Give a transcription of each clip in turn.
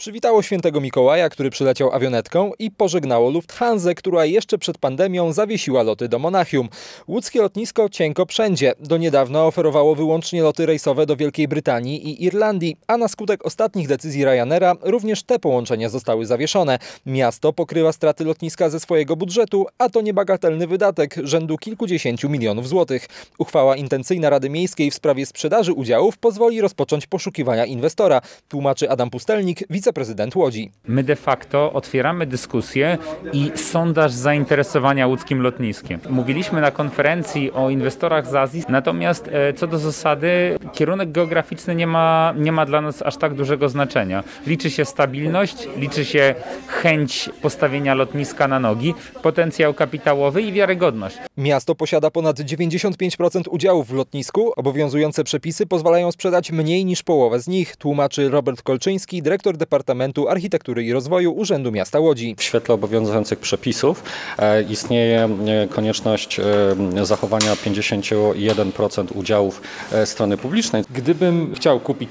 Przywitało świętego Mikołaja, który przyleciał awionetką i pożegnało Lufthansę, która jeszcze przed pandemią zawiesiła loty do Monachium. Łódzkie lotnisko cienko wszędzie. Do niedawna oferowało wyłącznie loty rejsowe do Wielkiej Brytanii i Irlandii, a na skutek ostatnich decyzji Ryanaira również te połączenia zostały zawieszone. Miasto pokrywa straty lotniska ze swojego budżetu, a to niebagatelny wydatek rzędu kilkudziesięciu milionów złotych. Uchwała intencyjna Rady Miejskiej w sprawie sprzedaży udziałów pozwoli rozpocząć poszukiwania inwestora, tłumaczy Adam Pustelnik, wiceprezydent Łodzi. My de facto otwieramy dyskusję i sondaż zainteresowania łódzkim lotniskiem. Mówiliśmy na konferencji o inwestorach z Azji, natomiast co do zasady kierunek geograficzny nie ma dla nas aż tak dużego znaczenia. Liczy się stabilność, liczy się chęć postawienia lotniska na nogi, potencjał kapitałowy i wiarygodność. Miasto posiada ponad 95% udziałów w lotnisku. Obowiązujące przepisy pozwalają sprzedać mniej niż połowę z nich, tłumaczy Robert Kolczyński, dyrektor Departamentu Architektury i Rozwoju Urzędu Miasta Łodzi. W świetle obowiązujących przepisów istnieje konieczność zachowania 51% udziałów strony publicznej. Gdybym chciał kupić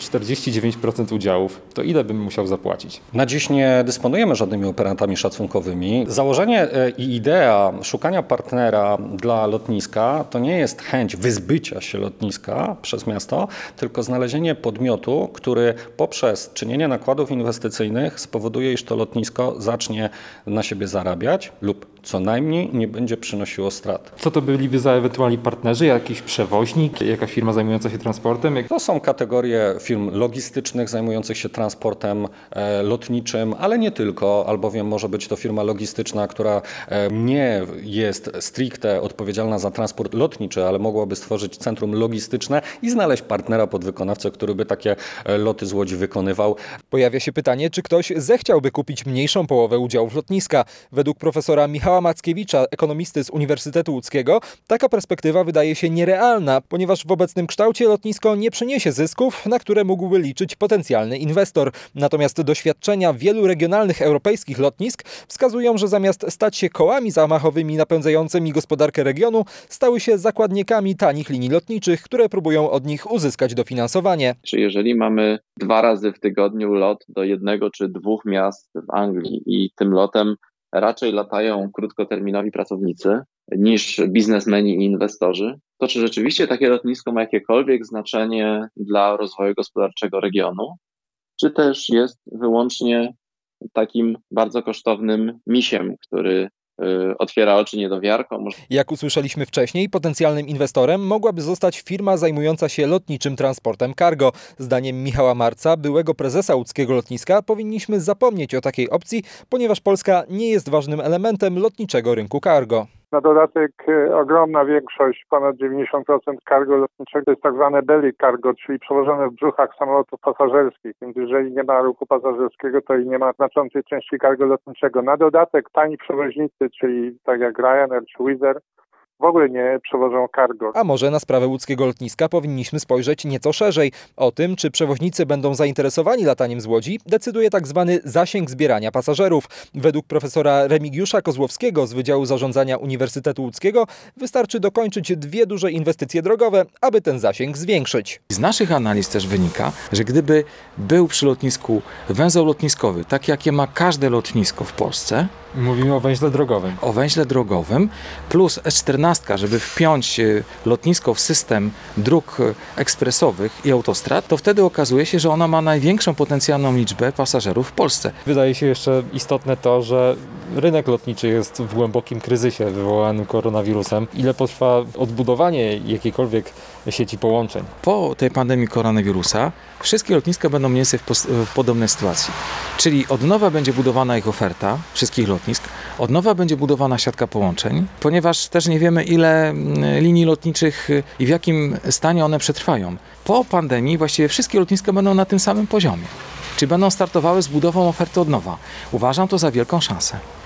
49% udziałów, to ile bym musiał zapłacić? Na dziś nie dysponujemy żadnymi operatami szacunkowymi. Założenie i idea szukania partnera dla lotniska to nie jest chęć wyzbycia się lotniska przez miasto, tylko znalezienie podmiotu, który poprzez czynienie nakładów inwestycyjnych spowoduje, iż to lotnisko zacznie na siebie zarabiać lub co najmniej nie będzie przynosiło strat. Co to byliby za ewentualni partnerzy? Jakiś przewoźnik? Jakaś firma zajmująca się transportem? To są kategorie firm logistycznych zajmujących się transportem lotniczym, ale nie tylko, albowiem może być to firma logistyczna, która nie jest stricte odpowiedzialna za transport lotniczy, ale mogłaby stworzyć centrum logistyczne i znaleźć partnera, podwykonawcę, który by takie loty z Łodzi wykonywał. Pojawia się pytanie, czy ktoś zechciałby kupić mniejszą połowę udziałów lotniska. Według profesora Michała Mackiewicza, ekonomisty z Uniwersytetu Łódzkiego, taka perspektywa wydaje się nierealna, ponieważ w obecnym kształcie lotnisko nie przyniesie zysków, na które mógłby liczyć potencjalny inwestor. Natomiast doświadczenia wielu regionalnych europejskich lotnisk wskazują, że zamiast stać się kołami zamachowymi napędzającymi gospodarkę regionu, stały się zakładnikami tanich linii lotniczych, które próbują od nich uzyskać dofinansowanie. Czy jeżeli mamy 2 razy w tygodniu lot do 1 czy 2 miast w Anglii i tym lotem raczej latają krótkoterminowi pracownicy niż biznesmeni i inwestorzy, to czy rzeczywiście takie lotnisko ma jakiekolwiek znaczenie dla rozwoju gospodarczego regionu, czy też jest wyłącznie takim bardzo kosztownym misiem, który otwiera oczy niedowiarkom. Jak usłyszeliśmy wcześniej, potencjalnym inwestorem mogłaby zostać firma zajmująca się lotniczym transportem cargo. Zdaniem Michała Marca, byłego prezesa łódzkiego lotniska, powinniśmy zapomnieć o takiej opcji, ponieważ Polska nie jest ważnym elementem lotniczego rynku cargo. Na dodatek ogromna większość, ponad 90% cargo lotniczego to jest tak zwane belly cargo, czyli przewożone w brzuchach samolotów pasażerskich. Więc jeżeli nie ma ruchu pasażerskiego, to i nie ma znaczącej części cargo lotniczego. Na dodatek tani przewoźnicy, czyli tak jak Ryanair czy Wizz Air, w ogóle nie przewożą cargo. A może na sprawę łódzkiego lotniska powinniśmy spojrzeć nieco szerzej. O tym, czy przewoźnicy będą zainteresowani lataniem z Łodzi, decyduje tak zwany zasięg zbierania pasażerów. Według profesora Remigiusza Kozłowskiego z Wydziału Zarządzania Uniwersytetu Łódzkiego wystarczy dokończyć 2 duże inwestycje drogowe, aby ten zasięg zwiększyć. Z naszych analiz też wynika, że gdyby był przy lotnisku węzeł lotniskowy, tak jakie ma każde lotnisko w Polsce, Mówimy o węźle drogowym. O węźle drogowym plus S14, żeby wpiąć lotnisko w system dróg ekspresowych i autostrad, to wtedy okazuje się, że ona ma największą potencjalną liczbę pasażerów w Polsce. Wydaje się jeszcze istotne to, że rynek lotniczy jest w głębokim kryzysie wywołanym koronawirusem. Ile potrwa odbudowanie jakiejkolwiek sieci połączeń? Po tej pandemii koronawirusa wszystkie lotniska będą mniej więcej w podobnej sytuacji. Czyli od nowa będzie budowana ich oferta, wszystkich lotnisk, od nowa będzie budowana siatka połączeń, ponieważ też nie wiemy, ile linii lotniczych i w jakim stanie one przetrwają. Po pandemii właściwie wszystkie lotniska będą na tym samym poziomie. Czyli będą startowały z budową oferty od nowa. Uważam to za wielką szansę.